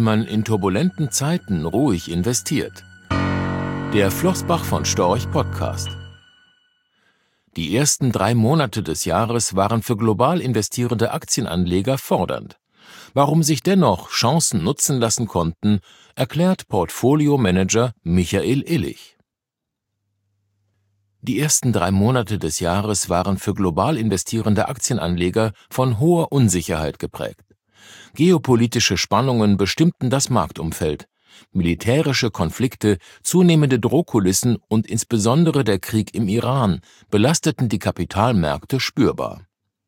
man in turbulenten Zeiten ruhig investiert. Der Flossbach von Storch Podcast. Die ersten 3 Monate des Jahres waren für global investierende Aktienanleger fordernd. Warum sich dennoch Chancen nutzen lassen konnten, erklärt Portfolio-Manager Michael Illich. Die ersten 3 Monate des Jahres waren für global investierende Aktienanleger von hoher Unsicherheit geprägt. Geopolitische Spannungen bestimmten das Marktumfeld. Militärische Konflikte, zunehmende Drohkulissen und insbesondere der Krieg im Iran belasteten die Kapitalmärkte spürbar.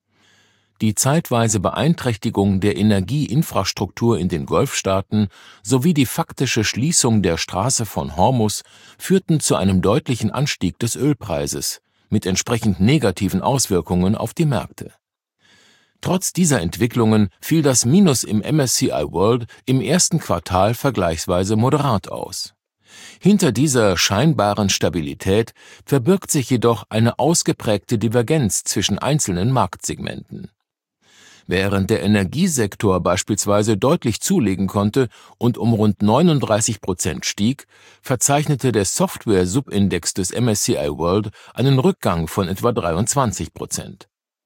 Die zeitweise Beeinträchtigung der Energieinfrastruktur in den Golfstaaten sowie die faktische Schließung der Straße von Hormuz führten zu einem deutlichen Anstieg des Ölpreises, mit entsprechend negativen Auswirkungen auf die Märkte. Trotz dieser Entwicklungen fiel das Minus im MSCI World im ersten Quartal vergleichsweise moderat aus. Hinter dieser scheinbaren Stabilität verbirgt sich jedoch eine ausgeprägte Divergenz zwischen einzelnen Marktsegmenten. Während der Energiesektor beispielsweise deutlich zulegen konnte und um rund 39% stieg, verzeichnete der Software-Subindex des MSCI World einen Rückgang von etwa 23%.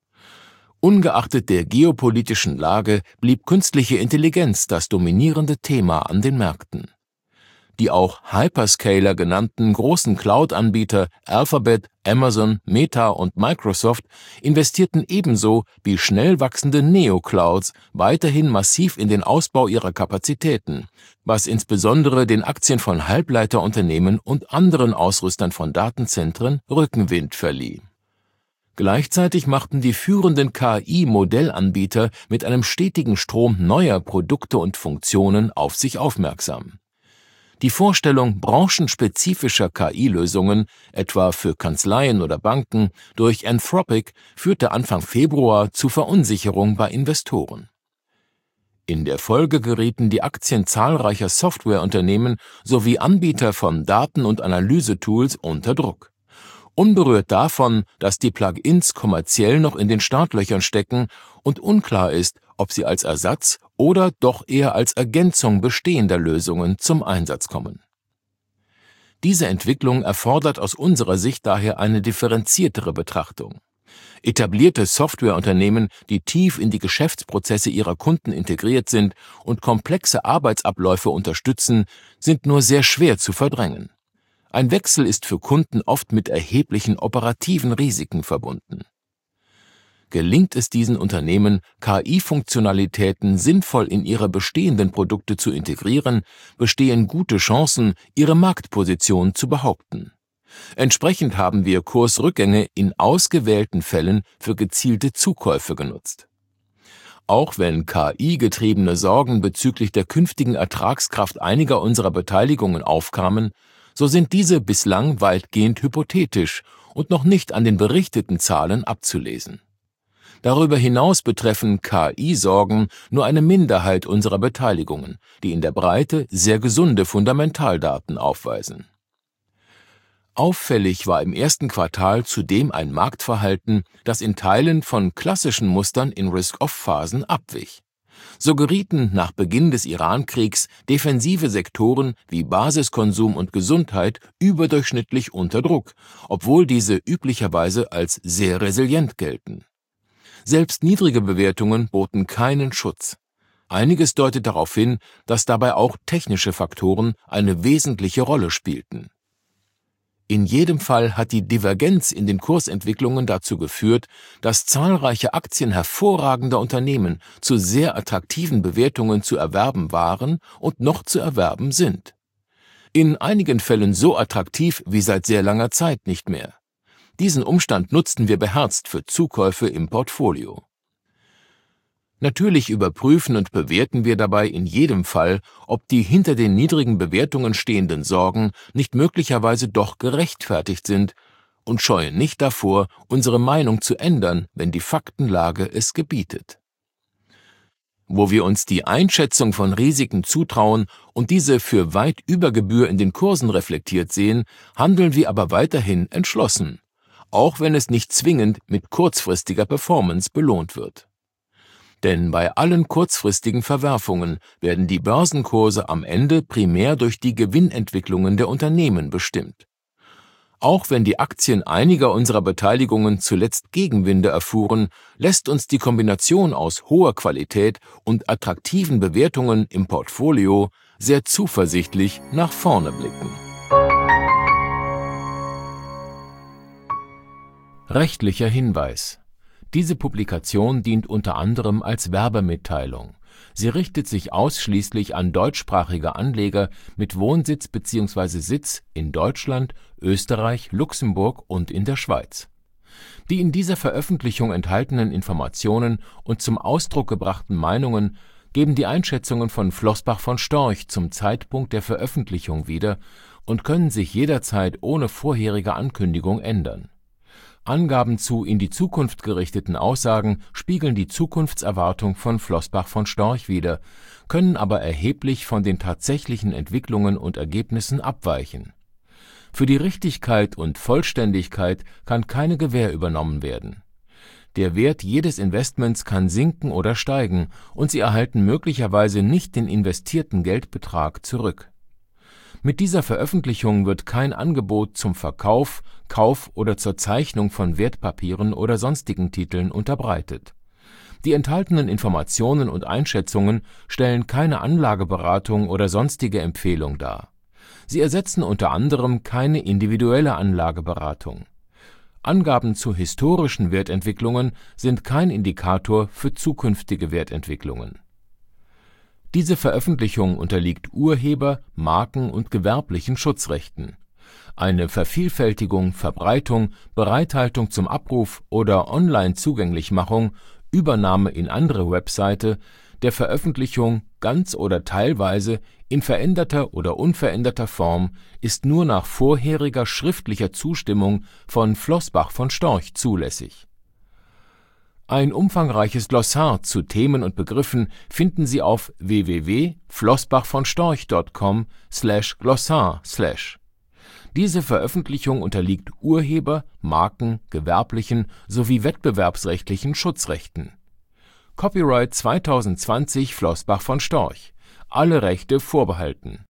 Ungeachtet der geopolitischen Lage blieb künstliche Intelligenz das dominierende Thema an den Märkten. Die auch Hyperscaler genannten großen Cloud-Anbieter Alphabet, Amazon, Meta und Microsoft investierten ebenso wie schnell wachsende Neoclouds weiterhin massiv in den Ausbau ihrer Kapazitäten, was insbesondere den Aktien von Halbleiterunternehmen und anderen Ausrüstern von Datenzentren Rückenwind verlieh. Gleichzeitig machten die führenden KI-Modellanbieter mit einem stetigen Strom neuer Produkte und Funktionen auf sich aufmerksam. Die Vorstellung branchenspezifischer KI-Lösungen, etwa für Kanzleien oder Banken, durch Anthropic führte Anfang Februar zu Verunsicherung bei Investoren. In der Folge gerieten die Aktien zahlreicher Softwareunternehmen sowie Anbieter von Daten- und Analysetools unter Druck. Unberührt davon, dass die Plugins kommerziell noch in den Startlöchern stecken und unklar ist, ob sie als Ersatz oder doch eher als Ergänzung bestehender Lösungen zum Einsatz kommen. Diese Entwicklung erfordert aus unserer Sicht daher eine differenziertere Betrachtung. Etablierte Softwareunternehmen, die tief in die Geschäftsprozesse ihrer Kunden integriert sind und komplexe Arbeitsabläufe unterstützen, sind nur sehr schwer zu verdrängen. Ein Wechsel ist für Kunden oft mit erheblichen operativen Risiken verbunden. Gelingt es diesen Unternehmen, KI-Funktionalitäten sinnvoll in ihre bestehenden Produkte zu integrieren, bestehen gute Chancen, ihre Marktposition zu behaupten. Entsprechend haben wir Kursrückgänge in ausgewählten Fällen für gezielte Zukäufe genutzt. Auch wenn KI-getriebene Sorgen bezüglich der künftigen Ertragskraft einiger unserer Beteiligungen aufkamen, so sind diese bislang weitgehend hypothetisch und noch nicht an den berichteten Zahlen abzulesen. Darüber hinaus betreffen KI-Sorgen nur eine Minderheit unserer Beteiligungen, die in der Breite sehr gesunde Fundamentaldaten aufweisen. Auffällig war im ersten Quartal zudem ein Marktverhalten, das in Teilen von klassischen Mustern in Risk-Off-Phasen abwich. So gerieten nach Beginn des Iran-Kriegs defensive Sektoren wie Basiskonsum und Gesundheit überdurchschnittlich unter Druck, obwohl diese üblicherweise als sehr resilient gelten. Selbst niedrige Bewertungen boten keinen Schutz. Einiges deutet darauf hin, dass dabei auch technische Faktoren eine wesentliche Rolle spielten. In jedem Fall hat die Divergenz in den Kursentwicklungen dazu geführt, dass zahlreiche Aktien hervorragender Unternehmen zu sehr attraktiven Bewertungen zu erwerben waren und noch zu erwerben sind. In einigen Fällen so attraktiv wie seit sehr langer Zeit nicht mehr. Diesen Umstand nutzten wir beherzt für Zukäufe im Portfolio. Natürlich überprüfen und bewerten wir dabei in jedem Fall, ob die hinter den niedrigen Bewertungen stehenden Sorgen nicht möglicherweise doch gerechtfertigt sind und scheuen nicht davor, unsere Meinung zu ändern, wenn die Faktenlage es gebietet. Wo wir uns die Einschätzung von Risiken zutrauen und diese für weit über Gebühr in den Kursen reflektiert sehen, handeln wir aber weiterhin entschlossen, auch wenn es nicht zwingend mit kurzfristiger Performance belohnt wird. Denn bei allen kurzfristigen Verwerfungen werden die Börsenkurse am Ende primär durch die Gewinnentwicklungen der Unternehmen bestimmt. Auch wenn die Aktien einiger unserer Beteiligungen zuletzt Gegenwinde erfuhren, lässt uns die Kombination aus hoher Qualität und attraktiven Bewertungen im Portfolio sehr zuversichtlich nach vorne blicken. Rechtlicher Hinweis: Diese Publikation dient unter anderem als Werbemitteilung. Sie richtet sich ausschließlich an deutschsprachige Anleger mit Wohnsitz bzw. Sitz in Deutschland, Österreich, Luxemburg und in der Schweiz. Die in dieser Veröffentlichung enthaltenen Informationen und zum Ausdruck gebrachten Meinungen geben die Einschätzungen von Flossbach von Storch zum Zeitpunkt der Veröffentlichung wieder und können sich jederzeit ohne vorherige Ankündigung ändern. Angaben zu in die Zukunft gerichteten Aussagen spiegeln die Zukunftserwartung von Flossbach von Storch wider, können aber erheblich von den tatsächlichen Entwicklungen und Ergebnissen abweichen. Für die Richtigkeit und Vollständigkeit kann keine Gewähr übernommen werden. Der Wert jedes Investments kann sinken oder steigen und Sie erhalten möglicherweise nicht den investierten Geldbetrag zurück. Mit dieser Veröffentlichung wird kein Angebot zum Verkauf, Kauf oder zur Zeichnung von Wertpapieren oder sonstigen Titeln unterbreitet. Die enthaltenen Informationen und Einschätzungen stellen keine Anlageberatung oder sonstige Empfehlung dar. Sie ersetzen unter anderem keine individuelle Anlageberatung. Angaben zu historischen Wertentwicklungen sind kein Indikator für zukünftige Wertentwicklungen. Diese Veröffentlichung unterliegt Urheber-, Marken- und gewerblichen Schutzrechten. Eine Vervielfältigung, Verbreitung, Bereithaltung zum Abruf oder Online-Zugänglichmachung, Übernahme in andere Webseite, der Veröffentlichung ganz oder teilweise in veränderter oder unveränderter Form ist nur nach vorheriger schriftlicher Zustimmung von Flossbach von Storch zulässig. Ein umfangreiches Glossar zu Themen und Begriffen finden Sie auf www.flossbachvonstorch.com/glossar/. Diese Veröffentlichung unterliegt Urheber-, Marken-, gewerblichen sowie wettbewerbsrechtlichen Schutzrechten. Copyright 2020 Flossbach von Storch. Alle Rechte vorbehalten